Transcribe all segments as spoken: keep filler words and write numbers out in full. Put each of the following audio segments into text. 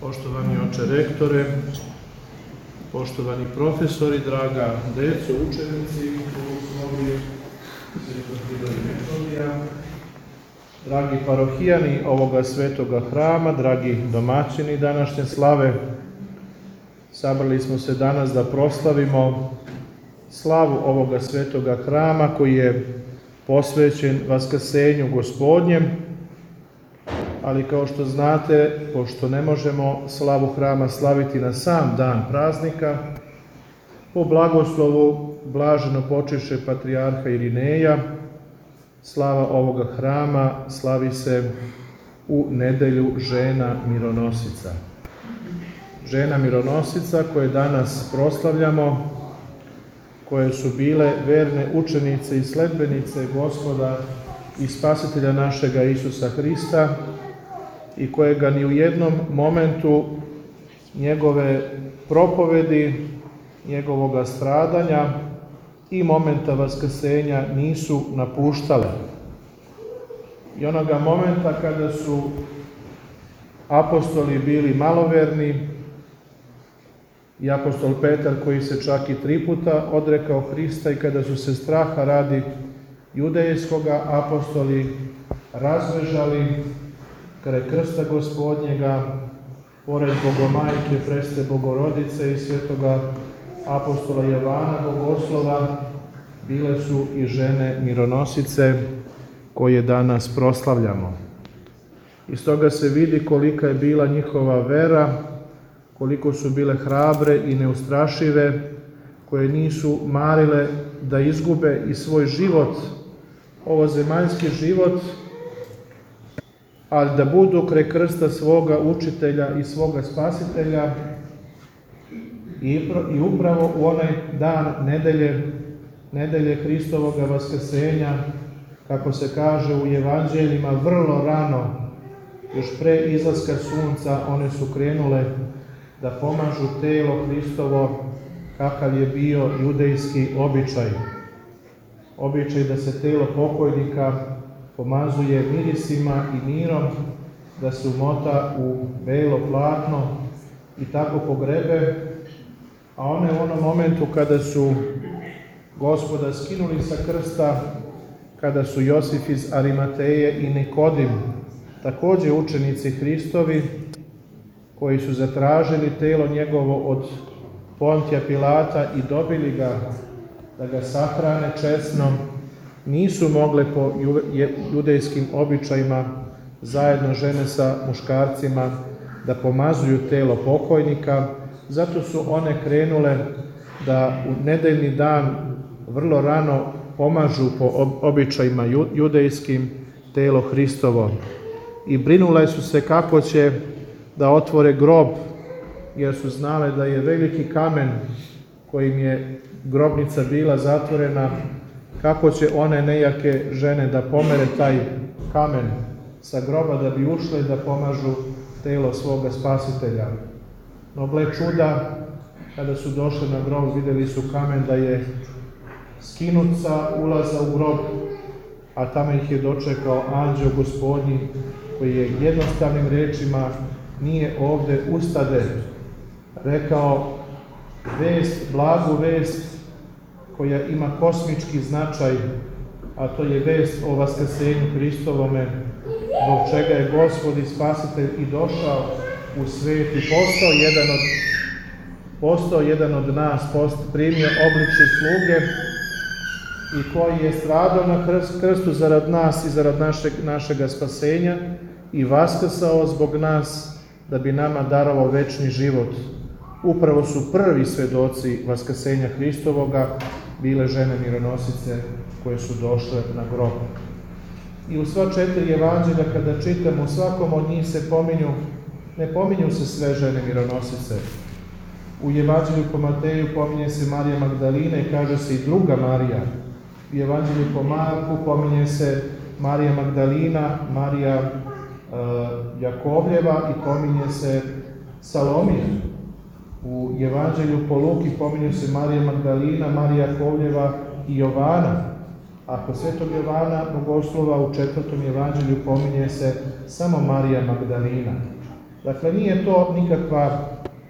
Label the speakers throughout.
Speaker 1: Poštovani oče rektore, poštovani profesori, draga deco, učenici u osnovi Svetog Hrida i Metodija, dragi parohijani ovoga svetoga hrama, dragi domaćini današnje slave, sabrali smo se danas da proslavimo slavu ovoga svetoga hrama koji je posvećen Vaskrsenju Gospodnjem, ali kao što znate, pošto ne možemo slavu hrama slaviti na sam dan praznika, po blagoslovu blaženo počivše patrijarha Irineja, slava ovoga hrama slavi se u nedelju žena mironosica. Žena mironosica koje danas proslavljamo, koje su bile verne učenice i sledbenice Gospoda i Spasitelja našega Isusa Hrista, i kojega ni u jednom momentu njegove propovedi, njegovoga stradanja i momenta vaskrsenja nisu napuštale. I onoga momenta kada su apostoli bili maloverni i apostol Petar koji se čak i tri puta odrekao Hrista i kada su se straha radi judejskoga apostoli razbežali kraj krsta Gospodnjega, pored Bogomajke, Preste Bogorodice i svetoga apostola Jovana Bogoslova, bile su i žene mironosice koje danas proslavljamo. Iz toga se vidi kolika je bila njihova vera, koliko su bile hrabre i neustrašive, koje nisu marile da izgube i svoj život, ovozemaljski život, ali da budu kraj krsta svoga učitelja i svoga spasitelja i upravo u onaj dan nedelje, nedelje Hristovoga vaskrsenja, kako se kaže u evanđeljima, vrlo rano, još pre izlaska sunca, one su krenule da pomažu telo Hristovo, kakav je bio judejski običaj. Običaj da se telo pokojnika pomazuje mirisima i mirom, da se umota u belo platno i tako pogrebe, a one u onom momentu kada su Gospoda skinuli sa krsta, kada su Josif iz Arimateje i Nikodim, također učenici Hristovi, koji su zatražili telo njegovo od Pontija Pilata i dobili ga da ga sahrane česno, nisu mogle po judejskim običajima zajedno žene sa muškarcima da pomazuju telo pokojnika, zato su one krenule da u nedeljni dan vrlo rano pomažu po običajima judejskim telo Hristovo. I brinule su se kako će da otvore grob, jer su znale da je veliki kamen kojim je grobnica bila zatvorena, kako će one nejake žene da pomere taj kamen sa groba da bi ušle da pomažu telo svoga spasitelja. No gle čuda, kada su došle na grob, vidjeli su kamen da je skinut sa ulaza u grob, a tamo ih je dočekao anđeo Gospodnji, koji je jednostavnim rečima, nije ovde ustade, rekao vest, blagu vest koja ima kosmički značaj, a to je vest o vaskrsenju Hristovome, zbog čega je Gospod i Spasitelj i došao u svijet i postao jedan od, postao jedan od nas, post, primio obličje sluge i koji je stradao na krst, krstu zarad nas i zarad našeg, našega spasenja i vaskrsao zbog nas da bi nama darovao večni život. Upravo su prvi svedoci vaskrsenja Hristovoga bile žene mironosice koje su došle na grob. I u sva četiri evanđelja kada čitamo, u svakom od njih se pominju, ne pominju se sve žene mironosice. U evanđelju po Mateju pominje se Marija Magdalina i kaže se i druga Marija. U evanđelju po Marku pominje se Marija Magdalina, Marija e, Jakovljeva i pominje se Salomija. U evanđelju po Luki pominju se Marija Magdalina, Marija Jakovljeva i Jovana, a kod svetog Jovana Bogoslova u četvrtom evanđelju pominje se samo Marija Magdalina. Dakle, nije to nikakva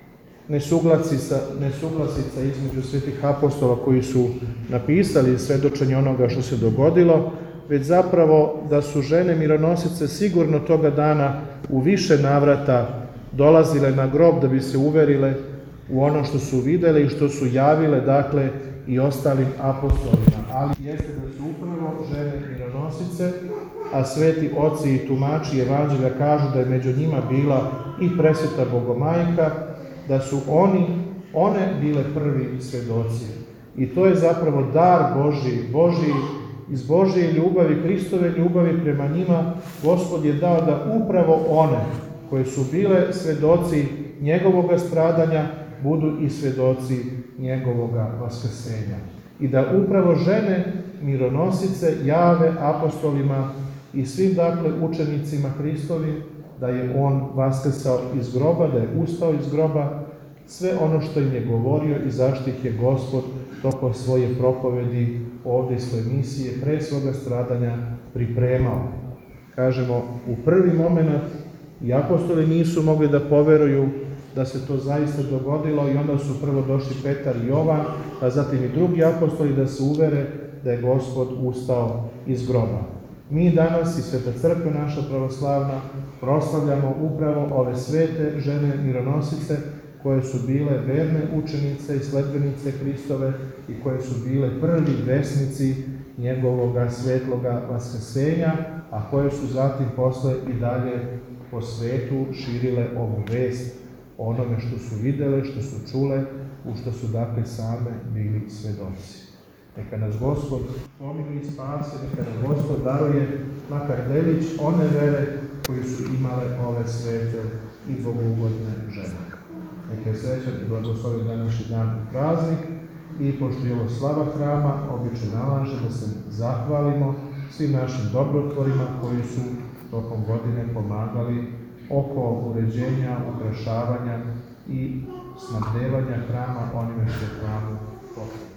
Speaker 1: nesuglasica, nesuglasica između svetih apostola koji su napisali svedočenje onoga što se dogodilo, već zapravo da su žene mironosice sigurno toga dana u više navrata dolazile na grob da bi se uverile u ono što su videle i što su javile, dakle, i ostalim apostolima. Ali jeste da su upravo žene mironosice, a sveti oci i tumači evanđelja kažu da je među njima bila i presveta Bogomajka, da su oni, one bile prvi svedoci. I to je zapravo dar Božji, Božji, iz Božje ljubavi, Hristove ljubavi prema njima, Gospod je dao da upravo one koje su bile svedoci njegovoga stradanja, budu i svedoci njegovoga vaskrsenja. I da upravo žene mironosice jave apostolima i svim, dakle, učenicima Hristovim da je on vaskrsao iz groba, da je ustao iz groba, sve ono što im je govorio i zašto ih je Gospod tokom svoje propovedi ovdje svoje misije pre svoga stradanja pripremao. Kažemo, u prvi moment i apostoli nisu mogli da poveruju da se to zaista dogodilo i onda su prvo došli Petar i Jovan, a zatim i drugi apostoli da se uvere da je Gospod ustao iz groba. Mi danas i Sveta Crkva naša pravoslavna proslavljamo upravo ove svete žene mironosice koje su bile verne učenice i sledbenice Hristove i koje su bile prvi vesnici njegovoga svetloga vaskrsenja, a koje su zatim posle i dalje po svetu širile ovu vest o onome što su videle, što su čule, u što su, dakle, same bili svedoci. Neka nas Gospod pomiluje i spase, neka nam Gospod daruje makar delić one vere koji su imale ove svete i bogougodne žene. Neka je srećan i blagosloven današnji dan i praznik i pošto je ovo slava hrama, običaj nalaže da se zahvalimo svim našim dobrotvorima koji su tokom godine pomagali oko uređenja, ukrašavanja i snabdevanja hrama onime što je hramu potrebno.